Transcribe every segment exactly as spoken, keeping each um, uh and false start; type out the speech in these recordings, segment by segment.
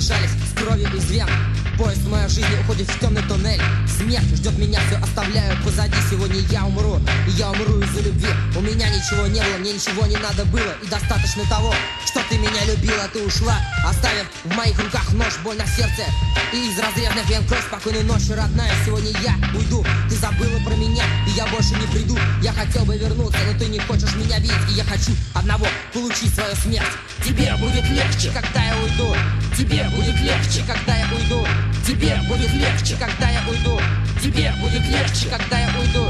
смешались с кровью из вен. Поезд моей жизни уходит в темный туннель. Смерть ждет меня, все оставляю позади. Сегодня я умру, и я умру из-за любви. У меня ничего не было, мне ничего не надо было. И достаточно того, что ты меня любила. Ты ушла, оставив в моих руках нож, боль на сердце и из разрезанных вен кровь. Спокойной ночи, родная, сегодня я уйду. Ты забыла про меня, и я больше не приду. Я хотел бы вернуться, но ты не хочешь меня видеть. И я хочу одного, получить свою смерть. Тебе будет легче, когда я уйду. Тебе будет легче, когда я уйду. Тебе будет легче, когда я уйду. Тебе будет легче, когда я уйду.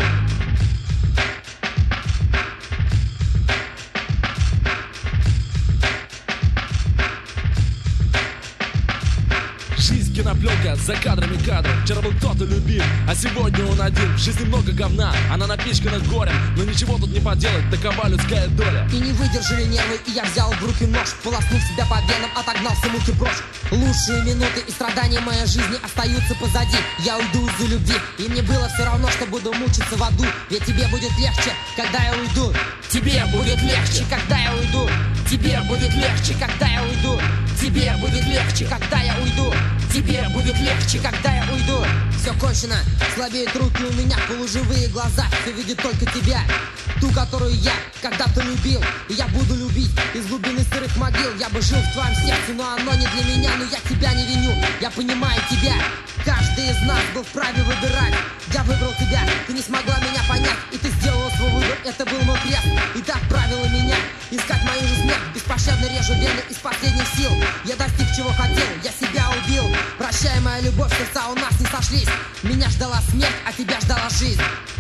Жизнь кинопленка, за кадрами кадров. Вчера был кто-то любим, а сегодня он один. В жизни много говна, она напичкана горем. Но ничего тут не поделать, такова людская доля. И не выдержали нервы, и я взял в руки нож. Полоснув себя по венам, отогнал все муки прочь. Лучшие минуты и страдания моей жизни остаются позади. Я уйду из-за любви, и мне было все равно, что буду мучиться в аду. Ведь тебе будет легче, когда я уйду. Тебе будет легче, когда я уйду. Тебе будет легче, когда я уйду. Тебе будет легче, когда я уйду. Тебе будет легче, когда я уйду. Все кончено, слабеют руки у меня, полуживые глаза. Все видит только тебя, ту, которую я когда-то любил. И я буду любить из глубины сырых могил. Я бы жил в твоем сердце, но оно не для меня. Но я тебя не виню, я понимаю тебя. Каждый из нас был вправе выбирать. Я выбрал тебя, ты не смогла меня понять. И ты сделала свой выбор, это был мой крест. И ты отправила меня искать мою же смерть. Беспощадно режу вены из последних сил. Я достиг чего хотел, я себя убил. Прощай, моя любовь, сердца у нас не сошлись. Меня ждала смерть, а тебя ждала жизнь.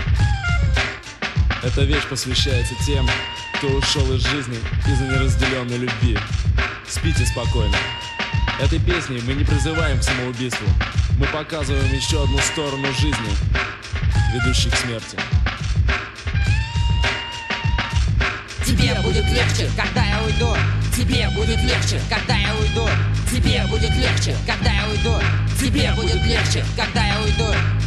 Эта вещь посвящается тем, кто ушел из жизни из-за неразделенной любви. Спите спокойно. Этой песней мы не призываем к самоубийству. Мы показываем еще одну сторону жизни, ведущей к смерти. Тебе будет легче, когда я уйду. Тебе будет легче, когда я уйду. Тебе будет легче, когда я уйду. Тебе будет легче, когда я уйду.